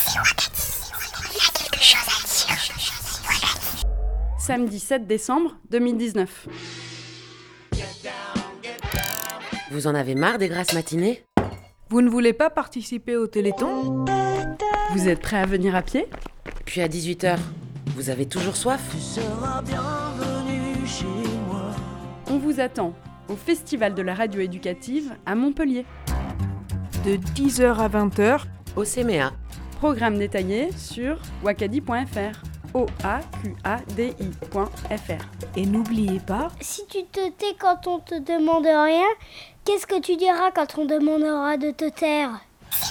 Samedi 7 décembre 2019. Vous en avez marre des grasses matinées ? Vous ne voulez pas participer au Téléthon ? Vous êtes prêts à venir à pied ? Puis à 18h, vous avez toujours soif ? On vous attend au Festival de la radio éducative à Montpellier. De 10h à 20h, Au CMEA. Programme détaillé sur wakadi.fr. oaqadi.fr. et n'oubliez pas, Si tu te tais quand on te demande rien, qu'est-ce que tu diras quand on demandera de te taire ?